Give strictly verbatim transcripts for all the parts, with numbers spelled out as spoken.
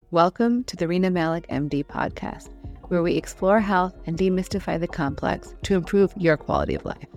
Welcome to the Rina Malik M D podcast, where we explore health and demystify the complex to improve your quality of life.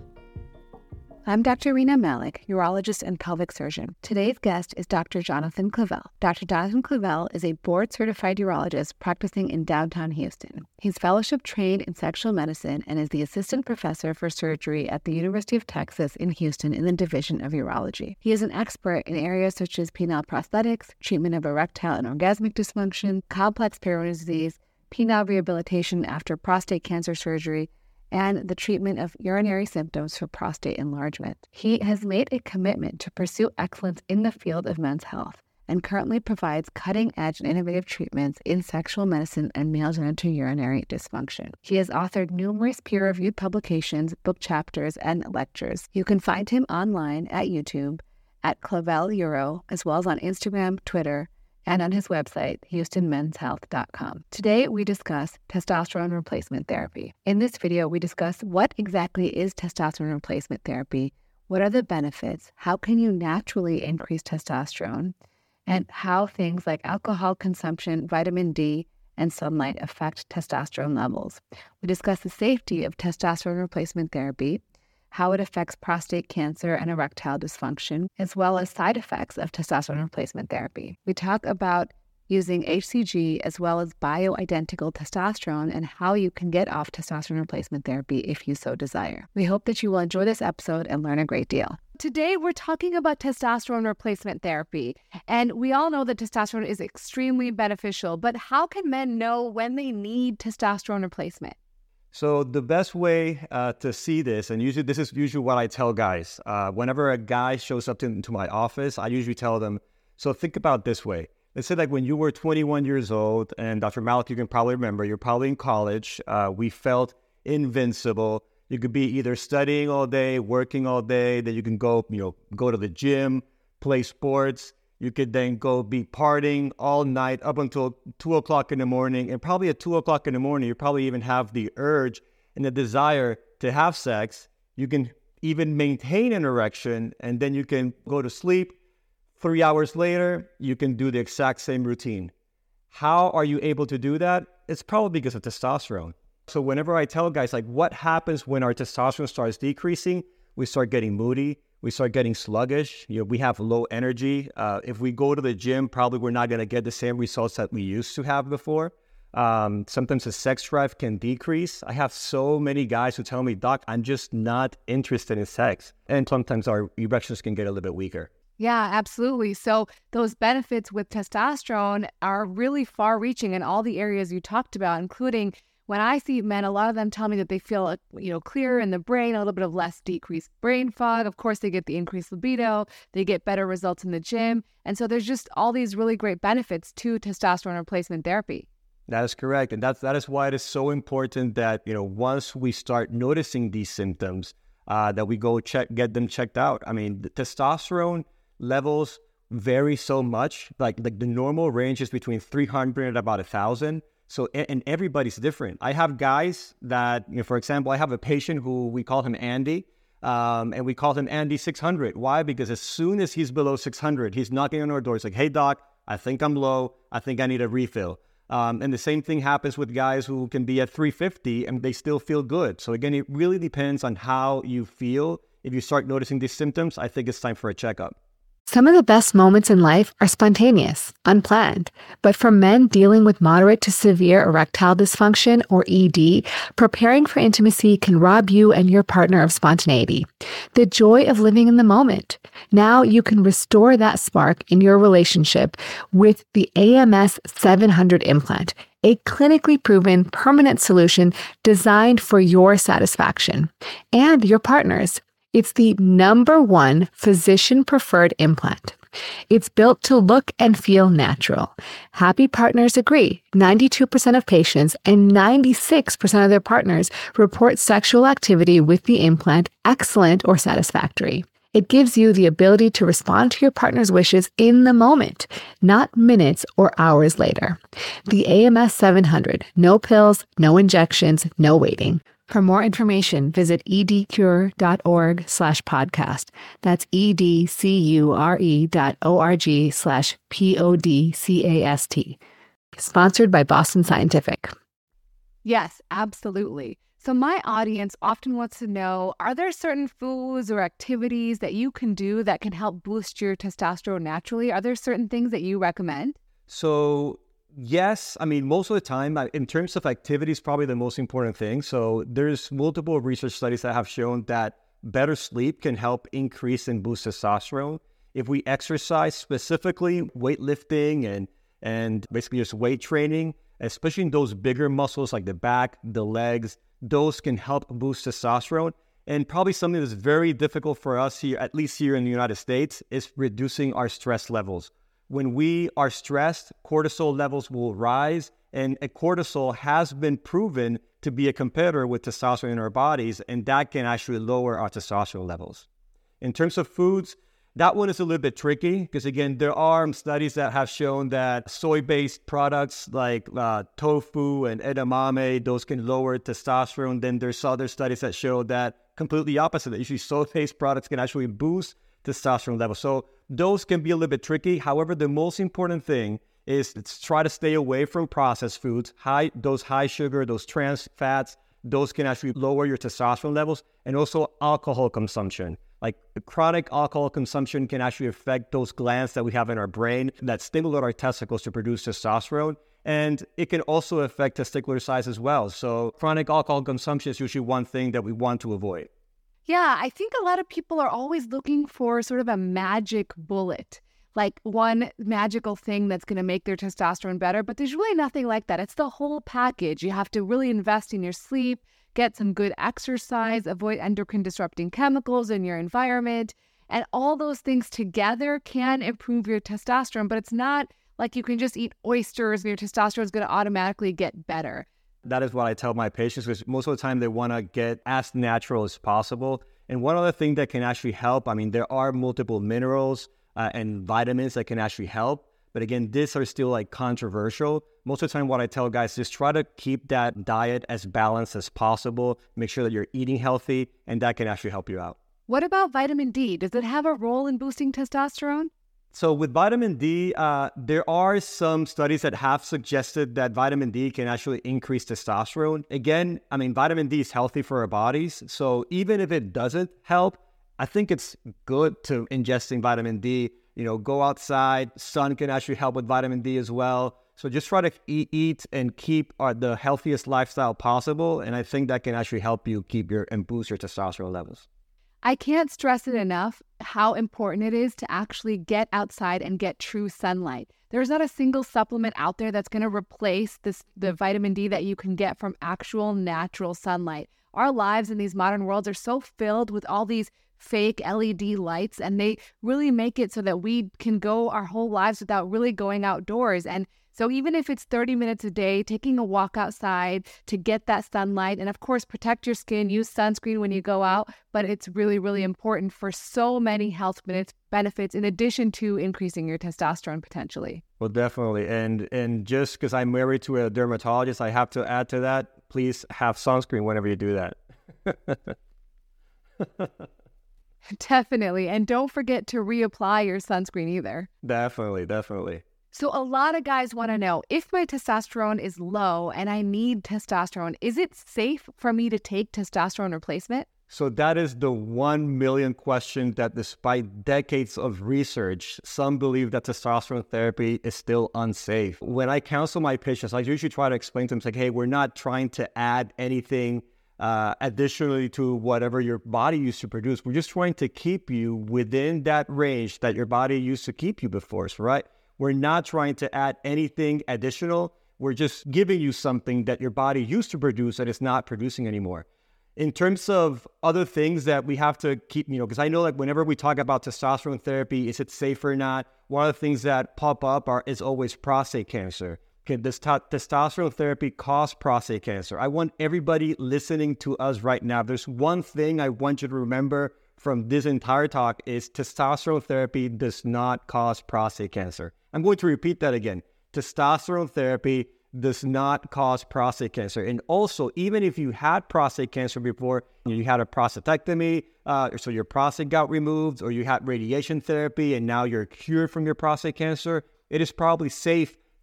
I'm Doctor Rina Malik, urologist and pelvic surgeon. Today's guest is Doctor Jonathan Clavell. Doctor Jonathan Clavell is a board-certified urologist practicing in downtown Houston. He's fellowship-trained in sexual medicine and is the assistant professor for surgery at the University of Texas in Houston in the Division of Urology. He is an expert in areas such as penile prosthetics, treatment of erectile and orgasmic dysfunction, complex peyronie disease, penile rehabilitation after prostate cancer surgery, and the treatment of urinary symptoms for prostate enlargement. He has made a commitment to pursue excellence in the field of men's health and currently provides cutting-edge and innovative treatments in sexual medicine and male genital urinary dysfunction. He has authored numerous peer-reviewed publications, book chapters, and lectures. You can find him online at YouTube at Clavell Uro, as well as on Instagram, Twitter, and on his website, houston men's health dot com. Today, we discuss testosterone replacement therapy. In this video, we discuss what exactly is testosterone replacement therapy, what are the benefits, how can you naturally increase testosterone, and how things like alcohol consumption, vitamin D, and sunlight affect testosterone levels. We discuss the safety of testosterone replacement therapy, how it affects prostate cancer and erectile dysfunction, as well as side effects of testosterone replacement therapy. We talk about using H C G as well as bioidentical testosterone and how you can get off testosterone replacement therapy if you so desire. We hope that you will enjoy this episode and learn a great deal. Today, we're talking about testosterone replacement therapy, and we all know that testosterone is extremely beneficial, but how can men know when they need testosterone replacement? So the best way uh, to see this, and usually this is usually what I tell guys, uh, whenever a guy shows up to, into my office, I usually tell them, so think about this way. Let's say like when you were twenty-one years old, and Doctor Malik, you can probably remember, you're probably in college, uh, we felt invincible. You could be either studying all day, working all day, then you can go, you know, go to the gym, play sports. You could then go be partying all night up until two o'clock in the morning. And probably at two o'clock in the morning, you probably even have the urge and the desire to have sex. You can even maintain an erection, and then you can go to sleep. Three hours later, you can do the exact same routine. How are you able to do that? It's probably because of testosterone. So whenever I tell guys, like, what happens when our testosterone starts decreasing? We start getting moody. We start getting sluggish. You know, we have low energy. Uh, if we go to the gym, probably we're not going to get the same results that we used to have before. Um, sometimes the sex drive can decrease. I have so many guys who tell me, Doc, I'm just not interested in sex. And sometimes our erections can get a little bit weaker. Yeah, absolutely. So those benefits with testosterone are really far-reaching in all the areas you talked about, including when I see men, a lot of them tell me that they feel, you know, clearer in the brain, a little bit of less decreased brain fog. Of course, they get the increased libido, they get better results in the gym. And so there's just all these really great benefits to testosterone replacement therapy. That is correct. And that's, that is why it is so important that, you know, once we start noticing these symptoms, uh, that we go check, get them checked out. I mean, the testosterone levels vary so much. Like, like the normal range is between three hundred and about one thousand. So, and everybody's different. I have guys that, you know, for example, I have a patient who we call him Andy, um, and we call him Andy six hundred. Why? Because as soon as he's below six hundred, he's knocking on our door. He's like, hey, doc, I think I'm low. I think I need a refill. Um, and the same thing happens with guys who can be at three fifty and they still feel good. So again, it really depends on how you feel. If you start noticing these symptoms, I think it's time for a checkup. Some of the best moments in life are spontaneous, unplanned. But for men dealing with moderate to severe erectile dysfunction, or E D, preparing for intimacy can rob you and your partner of spontaneity, the joy of living in the moment. Now you can restore that spark in your relationship with the A M S seven hundred implant, a clinically proven permanent solution designed for your satisfaction and your partner's. It's the number one physician-preferred implant. It's built to look and feel natural. Happy partners agree. ninety-two percent of patients and ninety-six percent of their partners report sexual activity with the implant excellent or satisfactory. It gives you the ability to respond to your partner's wishes in the moment, not minutes or hours later. The A M S seven hundred. No pills, no injections, no waiting. For more information, visit edcure.org slash podcast. That's E-D-C-U-R-E dot O-R-G slash P-O-D-C-A-S-T. sponsored by Boston Scientific. Yes, absolutely. So my audience often wants to know, are there certain foods or activities that you can do that can help boost your testosterone naturally? Are there certain things that you recommend? So yes, I mean, most of the time, in terms of activities, probably the most important thing. So there's multiple research studies that have shown that better sleep can help increase and boost testosterone. If we exercise, specifically weightlifting and, and basically just weight training, especially in those bigger muscles like the back, the legs, those can help boost testosterone. And probably something that's very difficult for us here, at least here in the United States, is reducing our stress levels. When we are stressed, cortisol levels will rise, and cortisol has been proven to be a competitor with testosterone in our bodies, and that can actually lower our testosterone levels. In terms of foods, that one is a little bit tricky because, again, there are studies that have shown that soy-based products like uh, tofu and edamame, those can lower testosterone. Then there's other studies that show that completely opposite. That usually soy-based products can actually boost testosterone levels. So those can be a little bit tricky. However, the most important thing is to try to stay away from processed foods. High, those high sugar, those trans fats, those can actually lower your testosterone levels, and also alcohol consumption. Like chronic alcohol consumption can actually affect those glands that we have in our brain that stimulate our testicles to produce testosterone. And it can also affect testicular size as well. So chronic alcohol consumption is usually one thing that we want to avoid. Yeah, I think a lot of people are always looking for sort of a magic bullet, like one magical thing that's going to make their testosterone better. But there's really nothing like that. It's the whole package. You have to really invest in your sleep, get some good exercise, avoid endocrine disrupting chemicals in your environment. And all those things together can improve your testosterone. But it's not like you can just eat oysters and your testosterone is going to automatically get better. That is what I tell my patients, because most of the time they want to get as natural as possible. And one other thing that can actually help, I mean, there are multiple minerals uh, and vitamins that can actually help. But again, these are still like controversial. Most of the time what I tell guys is try to keep that diet as balanced as possible. Make sure that you're eating healthy, and that can actually help you out. What about vitamin D? Does it have a role in boosting testosterone? So with vitamin D, uh, there are some studies that have suggested that vitamin D can actually increase testosterone. Again, I mean, vitamin D is healthy for our bodies. So even if it doesn't help, I think it's good to ingesting vitamin D. You know, go outside. Sun can actually help with vitamin D as well. So just try to eat, eat and keep uh, the healthiest lifestyle possible. And I think that can actually help you keep your and boost your testosterone levels. I can't stress it enough how important it is to actually get outside and get true sunlight. There's not a single supplement out there that's going to replace this the vitamin D that you can get from actual natural sunlight. Our lives in these modern worlds are so filled with all these fake L E D lights, and they really make it so that we can go our whole lives without really going outdoors. And so even if it's thirty minutes a day, taking a walk outside to get that sunlight, and of course, protect your skin, use sunscreen when you go out, but it's really, really important for so many health benefits in addition to increasing your testosterone potentially. Well, definitely. And and just because I'm married to a dermatologist, I have to add to that, please have sunscreen whenever you do that. Definitely. And don't forget to reapply your sunscreen either. Definitely, definitely. So a lot of guys want to know, if my testosterone is low and I need testosterone, is it safe for me to take testosterone replacement? So that is the one million question that, despite decades of research, some believe that testosterone therapy is still unsafe. When I counsel my patients, I usually try to explain to them, like, hey, we're not trying to add anything uh, additionally to whatever your body used to produce. We're just trying to keep you within that range that your body used to keep you before, right? We're not trying to add anything additional. We're just giving you something that your body used to produce that it's not producing anymore. In terms of other things that we have to keep, you know, because I know like whenever we talk about testosterone therapy, is it safe or not? One of the things that pop up are is always prostate cancer. Can this t- testosterone therapy cause prostate cancer? I want everybody listening to us right now, if there's one thing I want you to remember from this entire talk is testosterone therapy does not cause prostate cancer. I'm going to repeat that again. Testosterone therapy does not cause prostate cancer. And also, even if you had prostate cancer before, you had a prostatectomy, uh, so your prostate got removed, or you had radiation therapy and now you're cured from your prostate cancer, it is probably safe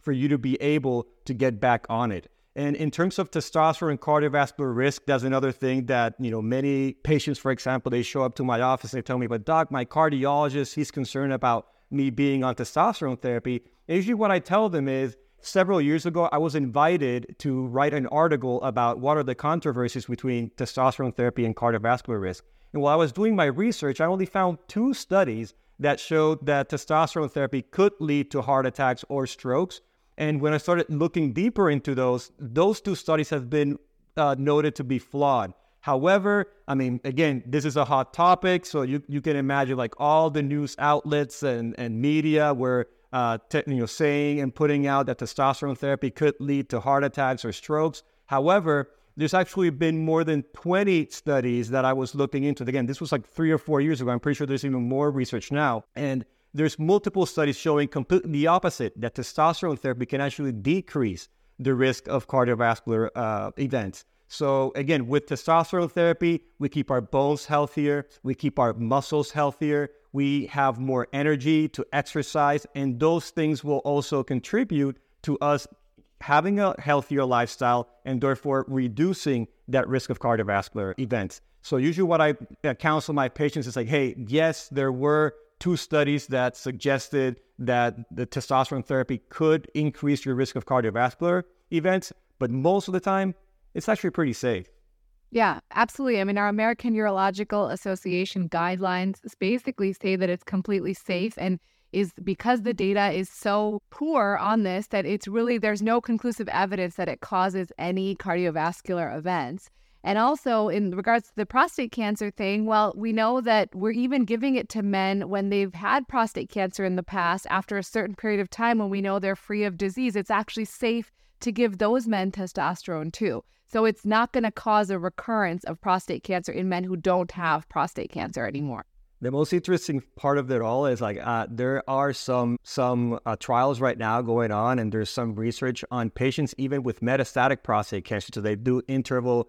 for you to be able to get back on it. And in terms of testosterone and cardiovascular risk, that's another thing that, you know, many patients, for example, they show up to my office and they tell me, but doc, my cardiologist, he's concerned about me being on testosterone therapy. And usually what I tell them is, several years ago, I was invited to write an article about what are the controversies between testosterone therapy and cardiovascular risk. And while I was doing my research, I only found two studies that showed that testosterone therapy could lead to heart attacks or strokes. And when I started looking deeper into those, those two studies have been uh, noted to be flawed. However, I mean, again, this is a hot topic, so you, you can imagine like all the news outlets and, and media were uh, te- you know, saying and putting out that testosterone therapy could lead to heart attacks or strokes. However, there's actually been more than twenty studies that I was looking into. Again, this was like three or four years ago. I'm pretty sure there's even more research now. And there's multiple studies showing completely the opposite, that testosterone therapy can actually decrease the risk of cardiovascular uh, events. So again, with testosterone therapy, we keep our bones healthier, we keep our muscles healthier, we have more energy to exercise, and those things will also contribute to us having a healthier lifestyle and therefore reducing that risk of cardiovascular events. So usually what I counsel my patients is like, hey, yes, there were two studies that suggested that the testosterone therapy could increase your risk of cardiovascular events, but most of the time, it's actually pretty safe. Yeah, absolutely. I mean, our American Urological Association guidelines basically say that it's completely safe, and is because the data is so poor on this that it's really, there's no conclusive evidence that it causes any cardiovascular events. And also in regards to the prostate cancer thing, well, we know that we're even giving it to men when they've had prostate cancer in the past after a certain period of time when we know they're free of disease. It's actually safe to give those men testosterone too. So it's not going to cause a recurrence of prostate cancer in men who don't have prostate cancer anymore. The most interesting part of it all is like uh, there are some some uh, trials right now going on, and there's some research on patients even with metastatic prostate cancer. So they do interval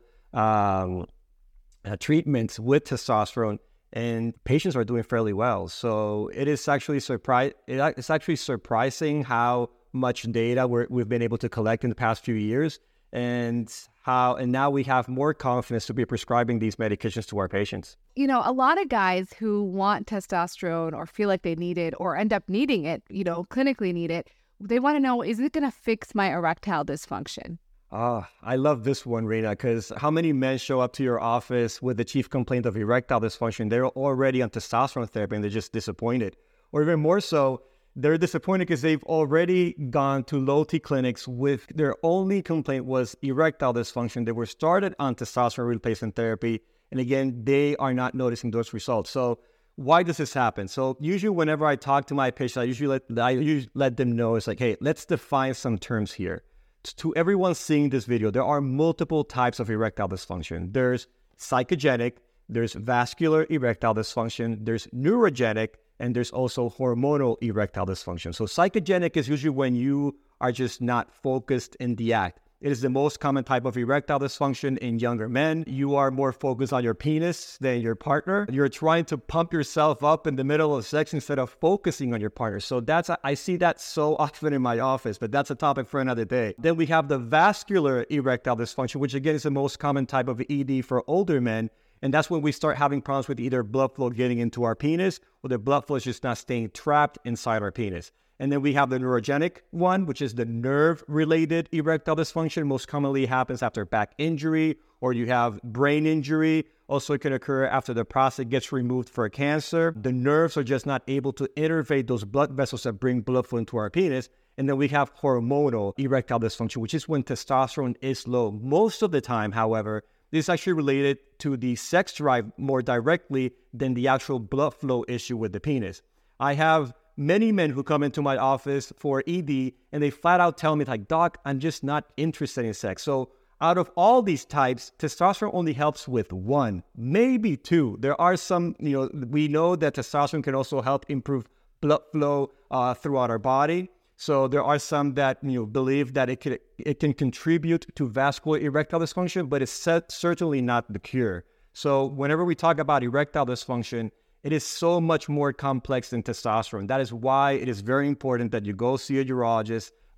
um, uh, treatments with testosterone, and patients are doing fairly well. So it is actually surprise. It's actually surprising how much data we're, we've been able to collect in the past few years, and how and now we have more confidence to be prescribing these medications to our patients. You know, a lot of guys who want testosterone or feel like they need it or end up needing it, you know, clinically need it, they want to know, is it going to fix my erectile dysfunction? Ah, I love this one, Rena, because how many men show up to your office with the chief complaint of erectile dysfunction? They're already on testosterone therapy and they're just disappointed. Or even more so, they're disappointed because they've already gone to low T clinics with their only complaint was erectile dysfunction. They were started on testosterone replacement therapy. And again, they are not noticing those results. So why does this happen? So usually whenever I talk to my patients, I usually let, I usually let them know, it's like, hey, let's define some terms here. To everyone seeing this video, there are multiple types of erectile dysfunction. There's psychogenic, there's vascular erectile dysfunction, there's neurogenic, and there's also hormonal erectile dysfunction. So psychogenic is usually when you are just not focused in the act. It is the most common type of erectile dysfunction in younger men. You are more focused on your penis than your partner. You're trying to pump yourself up in the middle of sex instead of focusing on your partner. So that's, I see that so often in my office, but that's a topic for another day. Then we have the vascular erectile dysfunction, which again is the most common type of E D for older men. And that's when we start having problems with either blood flow getting into our penis or the blood flow is just not staying trapped inside our penis. And then we have the neurogenic one, which is the nerve-related erectile dysfunction. Most commonly happens after back injury or you have brain injury. Also, it can occur after the prostate gets removed for cancer. The nerves are just not able to innervate those blood vessels that bring blood flow into our penis. And then we have hormonal erectile dysfunction, which is when testosterone is low. Most of the time, however, this is actually related to the sex drive more directly than the actual blood flow issue with the penis. I have many men who come into my office for E D and they flat out tell me like, doc, I'm just not interested in sex. So out of all these types, testosterone only helps with one, maybe two. There are some, you know, we know that testosterone can also help improve blood flow uh, throughout our body. So there are some that, you know, believe that it can, it can contribute to vascular erectile dysfunction, but it's certainly not the cure. So whenever we talk about erectile dysfunction, it is so much more complex than testosterone. That is why it is very important that you go see a urologist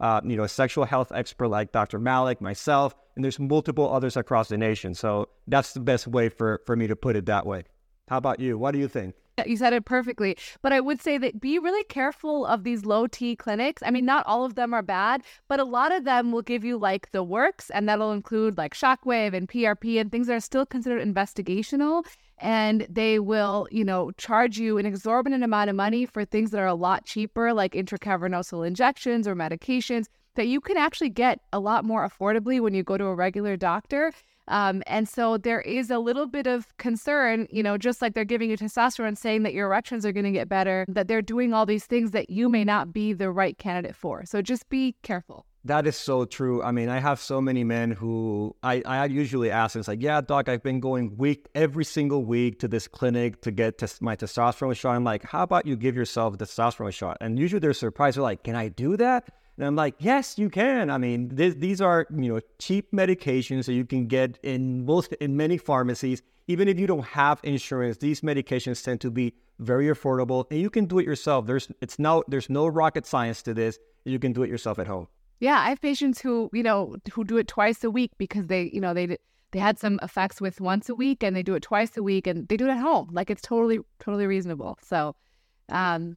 uh, you know, a sexual health expert like Doctor Malik, myself, and there's multiple others across the nation. So that's the best way for, for me to put it that way. How about you? What do you think? You said it perfectly. But I would say that be really careful of these low T clinics. I mean, not all of them are bad, but a lot of them will give you like the works, and that'll include like Shockwave and P R P and things that are still considered investigational. And they will, you know, charge you an exorbitant amount of money for things that are a lot cheaper, like intracavernosal injections or medications that you can actually get a lot more affordably when you go to a regular doctor. Um, and so there is a little bit of concern, you know, just like they're giving you testosterone, saying that your erections are going to get better, that they're doing all these things that you may not be the right candidate for. So just be careful. That is so true. I mean, I have so many men who I, I usually ask, it's like, yeah, doc, I've been going week every single week to this clinic to get tes- my testosterone shot. I'm like, how about you give yourself a testosterone shot? And usually they're surprised. They're like, can I do that? And I'm like, yes, you can. I mean, this, these are, you know, cheap medications that you can get in most, in many pharmacies. Even if you don't have insurance, these medications tend to be very affordable, and you can do it yourself. There's, it's no, there's no rocket science to this. You can do it yourself at home. Yeah, I have patients who, you know, who do it twice a week because they, you know, they they had some effects with once a week, and they do it twice a week, and they do it at home. Like, it's totally, totally reasonable. So, um,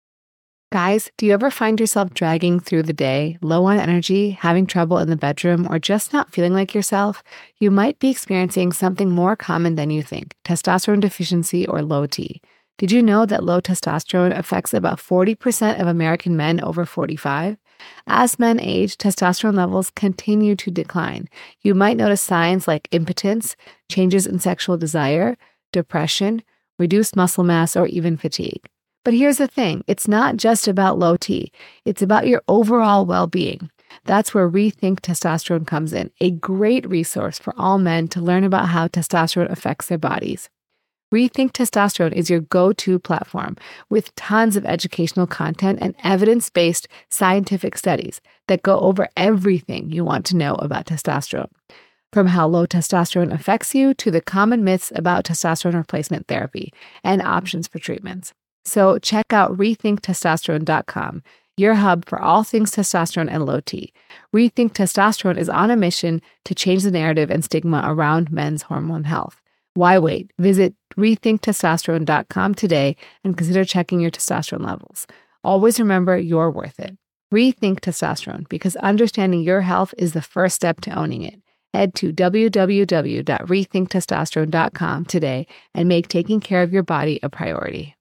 guys, do you ever find yourself dragging through the day, low on energy, having trouble in the bedroom, or just not feeling like yourself? You might be experiencing something more common than you think: testosterone deficiency or low T. Did you know that low testosterone affects about forty percent of American men over forty-five? As men age, testosterone levels continue to decline. You might notice signs like impotence, changes in sexual desire, depression, reduced muscle mass, or even fatigue. But here's the thing, it's not just about low T, it's about your overall well-being. That's where Rethink Testosterone comes in, a great resource for all men to learn about how testosterone affects their bodies. Rethink Testosterone is your go-to platform with tons of educational content and evidence-based scientific studies that go over everything you want to know about testosterone, from how low testosterone affects you to the common myths about testosterone replacement therapy and options for treatments. So check out rethink testosterone dot com, your hub for all things testosterone and low T. Rethink Testosterone is on a mission to change the narrative and stigma around men's hormone health. Why wait? Visit rethink testosterone dot com today and consider checking your testosterone levels. Always remember, you're worth it. Rethink Testosterone, because understanding your health is the first step to owning it. Head to w w w dot rethink testosterone dot com today and make taking care of your body a priority.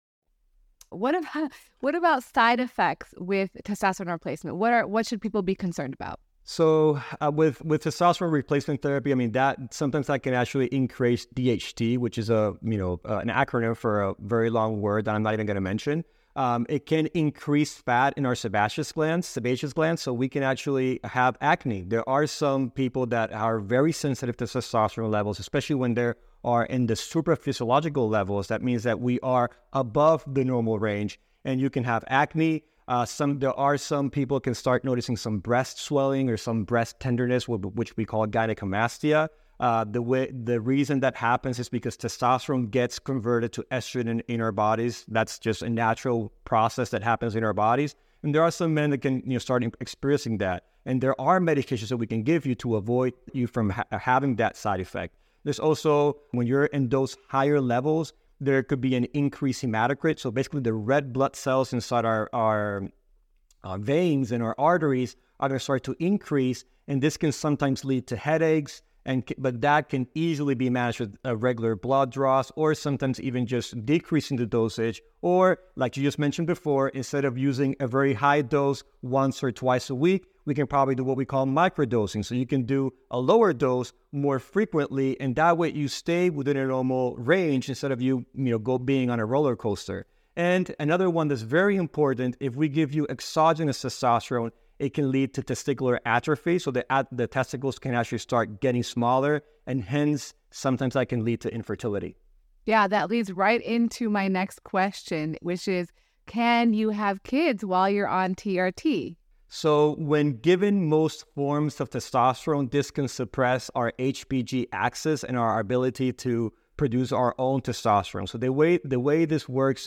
What about what about side effects with testosterone replacement? What are what should people be concerned about? So uh, with with testosterone replacement therapy, I mean, that sometimes that can actually increase D H T, which is a you know uh, an acronym for a very long word that I'm not even going to mention. Um, it can increase fat in our sebaceous glands, sebaceous glands, so we can actually have acne. There are some people that are very sensitive to testosterone levels, especially when they are in the supraphysiological levels. That means that we are above the normal range, and you can have acne. Uh, some there are some people can start noticing some breast swelling or some breast tenderness, which we call gynecomastia. Uh, the way the reason that happens is because testosterone gets converted to estrogen in our bodies. That's just a natural process that happens in our bodies. And there are some men that can you know start experiencing that. And there are medications that we can give you to avoid you from ha- having that side effect. There's also, when you're in those higher levels, there could be an increased hematocrit. So basically the red blood cells inside our, our, our veins and our arteries are going to start to increase. And this can sometimes lead to headaches, and but that can easily be managed with a regular blood draws, or sometimes even just decreasing the dosage. Or like you just mentioned before, instead of using a very high dose once or twice a week, we can probably do what we call microdosing. So you can do a lower dose more frequently, and that way you stay within a normal range instead of you, you know, go being on a roller coaster. And another one that's very important, if we give you exogenous testosterone, it can lead to testicular atrophy. So the, the testicles can actually start getting smaller, and hence sometimes that can lead to infertility. Yeah, that leads right into my next question, which is, can you have kids while you're on T R T? So when given most forms of testosterone, this can suppress our H P G axis and our ability to produce our own testosterone. So the way the way this works is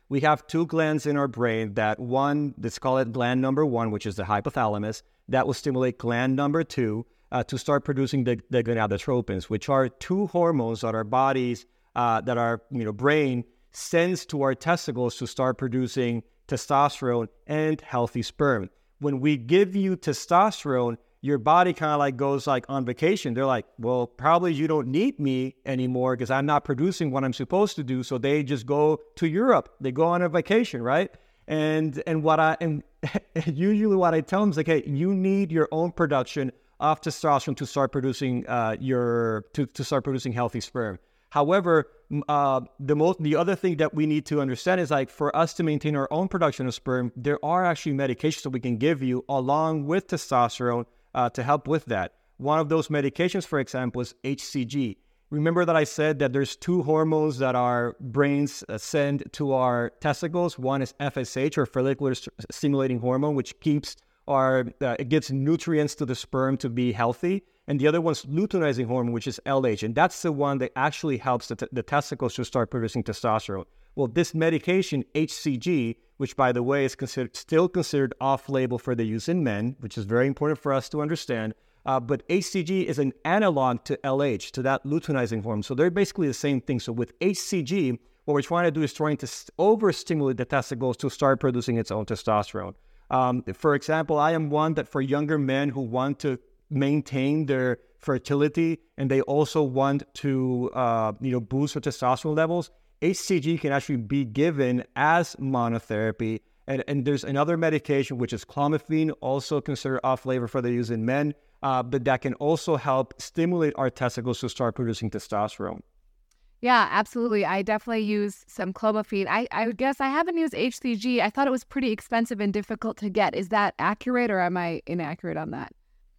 We have two glands in our brain that one, let's call it gland number one, which is the hypothalamus, that will stimulate gland number two uh, to start producing the, the gonadotropins, which are two hormones that our bodies, uh, that our you know brain sends to our testicles to start producing testosterone and healthy sperm. When we give you testosterone, your body kind of like goes like on vacation. They're like, well, probably you don't need me anymore because I'm not producing what I'm supposed to do. So they just go to Europe. They go on a vacation, right? And and what I and usually what I tell them is like, hey, you need your own production of testosterone to start producing uh, your to, to start producing healthy sperm. However, uh, the most the other thing that we need to understand is like for us to maintain our own production of sperm, there are actually medications that we can give you along with testosterone uh, to help with that. One of those medications, for example, is H C G. Remember that I said that there's two hormones that our brains uh, send to our testicles. One is F S H, or follicular st- stimulating hormone, which keeps our uh, it gives nutrients to the sperm to be healthy. And the other one's luteinizing hormone, which is L H. And that's the one that actually helps the, t- the testicles to start producing testosterone. Well, this medication, H C G, which, by the way, is considered still considered off-label for the use in men, which is very important for us to understand. Uh, but H C G is an analog to L H, to that luteinizing hormone. So they're basically the same thing. So with H C G, what we're trying to do is trying to st- overstimulate the testicles to start producing its own testosterone. Um, for example, I am one that for younger men who want to maintain their fertility and they also want to uh, you know, boost their testosterone levels, H C G can actually be given as monotherapy. And, and there's another medication, which is clomiphene, also considered off-label for the use in men, uh, but that can also help stimulate our testicles to start producing testosterone. Yeah, absolutely. I definitely use some clomiphene. I, I guess I haven't used H C G. I thought it was pretty expensive and difficult to get. Is that accurate, or am I inaccurate on that?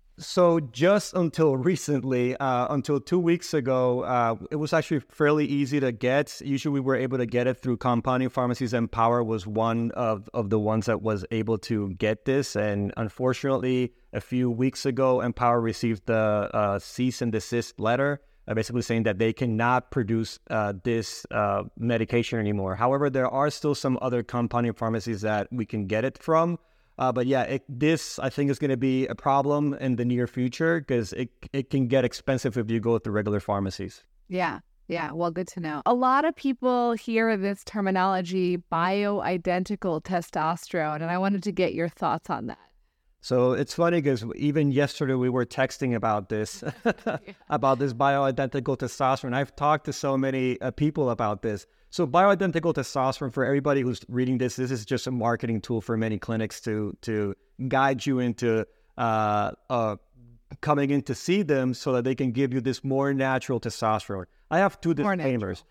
So just until recently, uh, until two weeks ago, uh, it was actually fairly easy to get. Usually we were able to get it through compounding pharmacies. Empower was one of, of the ones that was able to get this. And unfortunately, a few weeks ago, Empower received the uh, cease and desist letter, uh, basically saying that they cannot produce uh, this uh, medication anymore. However, there are still some other compounding pharmacies that we can get it from. Uh, but yeah, it, this, I think, is going to be a problem in the near future because it it can get expensive if you go through regular pharmacies. Yeah, yeah. Well, good to know. A lot of people hear this terminology, bioidentical testosterone, and I wanted to get your thoughts on that. So it's funny because even yesterday we were texting about this, about this bioidentical testosterone. I've talked to so many uh, people about this. So bioidentical testosterone, for everybody who's reading this, this is just a marketing tool for many clinics to to guide you into uh, uh, coming in to see them so that they can give you this more natural testosterone. I have two disclaimers.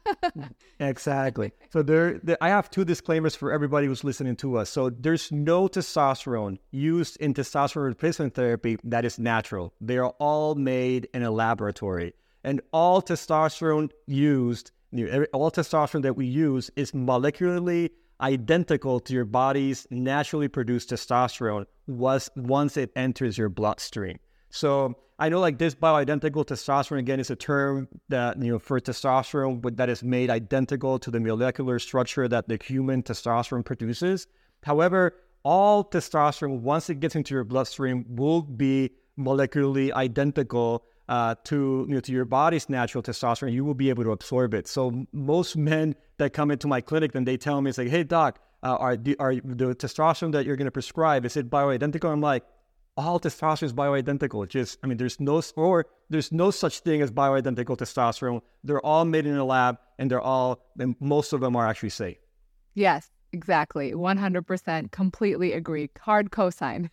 Exactly. So there, there, I have two disclaimers for everybody who's listening to us. So there's no testosterone used in testosterone replacement therapy that is natural. They are all made in a laboratory. And all testosterone used All testosterone that we use is molecularly identical to your body's naturally produced testosterone was once it enters your bloodstream. So I know like this bioidentical testosterone, again, is a term that, you know, for testosterone that is made identical to the molecular structure that the human testosterone produces. However, all testosterone, once it gets into your bloodstream, will be molecularly identical Uh, to you know to your body's natural testosterone. You will be able to absorb it. So most men that come into my clinic, then they tell me, it's like, hey doc, uh, are the, are the testosterone that you're going to prescribe, is it bioidentical? I'm like, all testosterone is bioidentical. Just, I mean, there's no or there's no such thing as bioidentical testosterone. They're all made in a lab, and they're all, and most of them are actually safe. Yes, exactly, one hundred percent, completely agree. Hard cosign.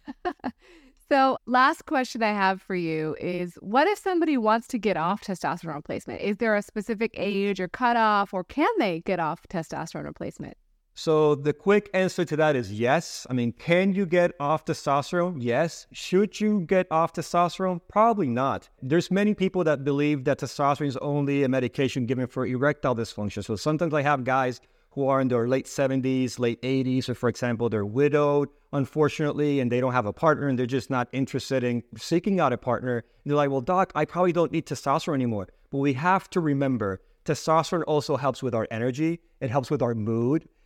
So last question I have for you is, what if somebody wants to get off testosterone replacement? Is there a specific age or cutoff, or can they get off testosterone replacement? So the quick answer to that is yes. I mean, can you get off testosterone? Yes. Should you get off testosterone? Probably not. There's many people that believe that testosterone is only a medication given for erectile dysfunction. So sometimes I have guys who are in their late seventies, late eighties, or for example, they're widowed, unfortunately, and they don't have a partner, and they're just not interested in seeking out a partner. And they're like, well, doc, I probably don't need testosterone anymore. But we have to remember, testosterone also helps with our energy. It helps with our mood.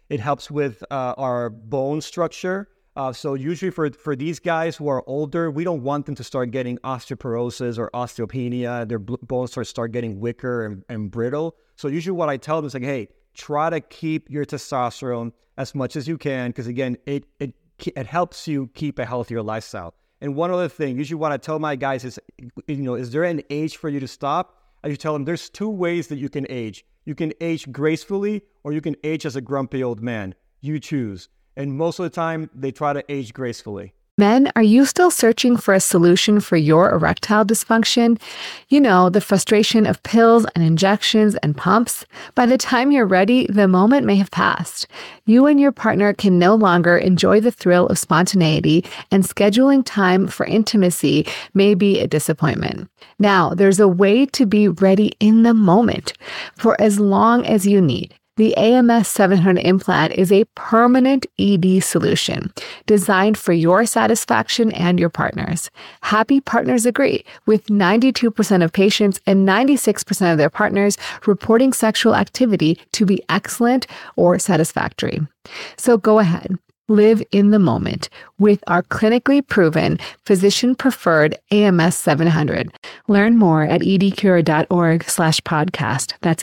It helps with uh, our bone structure. Uh, so usually for, for these guys who are older, we don't want them to start getting osteoporosis or osteopenia. Their b- bones start, start getting wicker and, and brittle. So usually what I tell them is like, hey, try to keep your testosterone as much as you can, because again, it, it, it helps you keep a healthier lifestyle. And one other thing, usually what I tell my guys is, you know, is there an age for you to stop? I usually tell them there's two ways that you can age. You can age gracefully, or you can age as a grumpy old man. You choose. And most of the time, they try to age gracefully. Men, are you still searching for a solution for your erectile dysfunction? You know, the frustration of pills and injections and pumps. By the time you're ready, the moment may have passed. You and your partner can no longer enjoy the thrill of spontaneity, and scheduling time for intimacy may be a disappointment. Now, there's a way to be ready in the moment for as long as you need. The A M S seven hundred implant is a permanent E D solution designed for your satisfaction and your partner's. Happy partners agree, with ninety-two percent of patients and ninety-six percent of their partners reporting sexual activity to be excellent or satisfactory. So go ahead. Live in the moment with our clinically proven, physician-preferred A M S seven hundred. Learn more at edcure.org slash podcast. That's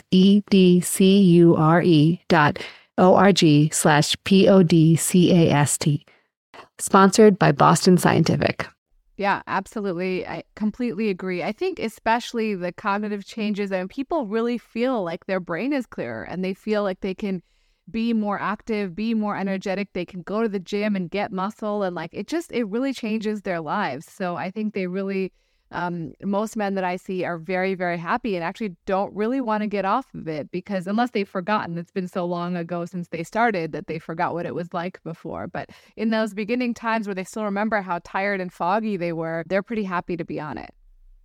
E-D-C-U-R-E dot O-R-G slash P-O-D-C-A-S-T. Sponsored by Boston Scientific. Yeah, absolutely. I completely agree. I think especially the cognitive changes, and people really feel like their brain is clearer and they feel like they can be more active, be more energetic. They can go to the gym and get muscle, and like it just, it really changes their lives. So I think they really, um, most men that I see are very, very happy and actually don't really want to get off of it, because unless they've forgotten, it's been so long ago since they started that they forgot what it was like before. But in those beginning times where they still remember how tired and foggy they were, they're pretty happy to be on it.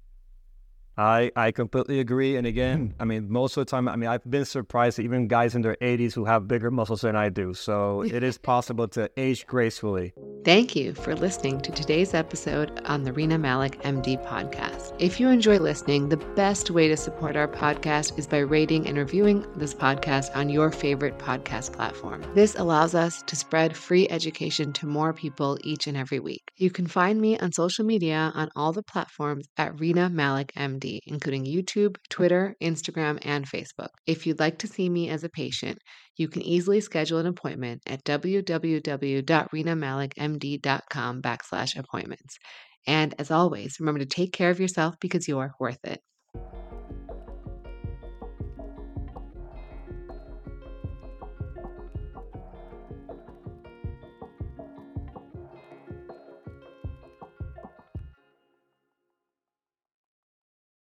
I, I completely agree. And again, I mean, most of the time, I mean, I've been surprised that even guys in their eighties who have bigger muscles than I do. So it is possible to age gracefully. Thank you for listening to today's episode on the Rena Malik M D podcast. If you enjoy listening, the best way to support our podcast is by rating and reviewing this podcast on your favorite podcast platform. This allows us to spread free education to more people each and every week. You can find me on social media on all the platforms at Rena Malik M D, including YouTube, Twitter, Instagram, and Facebook. If you'd like to see me as a patient, you can easily schedule an appointment at www.renamalikmd.com backslash appointments. And as always, remember to take care of yourself because you're worth it.